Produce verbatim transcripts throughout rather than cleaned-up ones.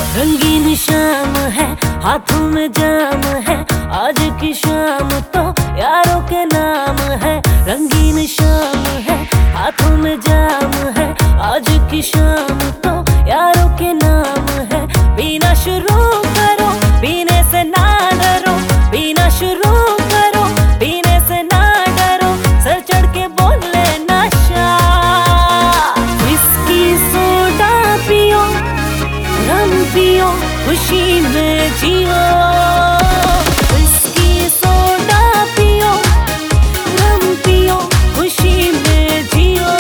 रंगीन शाम है, हाथों में जाम है, आज की शाम तो यारों के नाम है। रंगीन शाम है, हाथों में जाम है, आज की शाम तो यारों के नाम है। पीना शुरू करो, पीने से ना डरो, पीना शुरू करो, पीने से ना डरो, सर चढ़ के बोले नशा। विस्की सोडा पियो, रम पियो, खुशी में जियो। विस्की सोडा पियो, रम पियो, खुशी में जियो।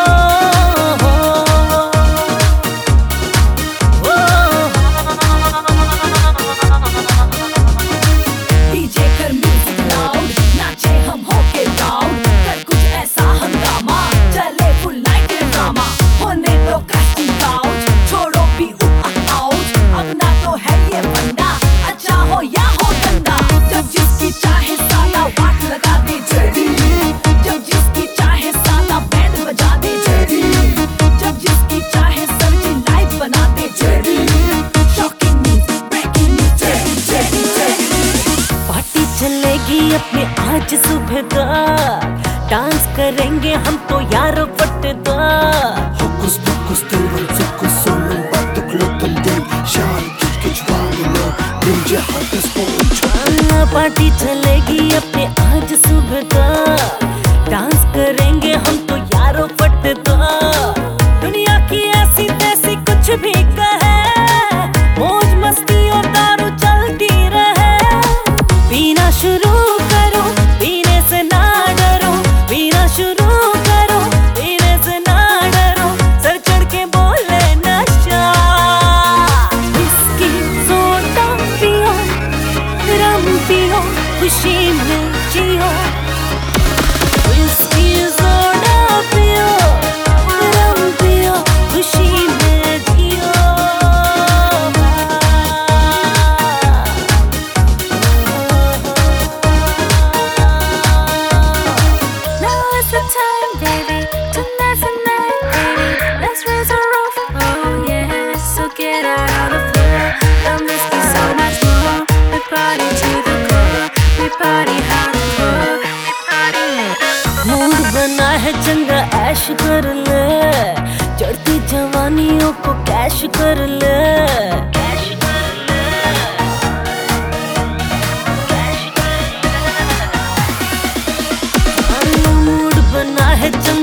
डीजे कर म्यूजिक लाउड, नाचे हम होके डाउन, कर कुछ ऐसा हंगामा, चले फुल नाइट ड्रामा। होने दो कास्टिंग आउट, छोड़ो भी आउट, अपना तो है ये बंदा, अच्छा हो या हो गंदा। जब जिसकी चाहे साला वाट लगा दे जड़ी, जब जिसकी चाहे साला बैंड बजा दे जड़ी, जब जिसकी चाहे सर्जी लाइव बना दे जड़ी। शॉकिंग न्यूज़, ब्रेकिंग न्यूज़, जड़ी जड़ी जड़ी। पार्टी चलेगी अपने आज सुबह तक, डांस करेंगे हम तो यारो पट्टेदार। Hokus pokus diyorum fokus solum battık lokum değil şan güç güç varlığı Bince hakkız boğuç party चलेगी अपने आज सुबह तक, डांस करेंगे हम तो यारो पट्टेदार। दुनिया की ऐसी तैसी कुछ भी कहे, मौज मस्ती और दारू चलती रहे। पीना शुरू करो, पीने से ना डरो, पीना शुरू करो, पीने से ना डरो, सर चढ़ के बोले नशा। विस्की सोडा पियो, रम पियो, खुशी में जियो। विस्की सोडा पियो, रम पियो, खुशी में जियो। Now is the time, baby. Tonight's the night, baby. Let's raise a roof. Oh yeah, so get out on the floor. Don't miss me so much more. We party to the core. We party hardcore. We party. Mood बना है चंगा, ऐश कर ले, चढ़ती जवानियों को cash कर ले। Cash कर ले, कैश कर ले। मूड बना है चंगा,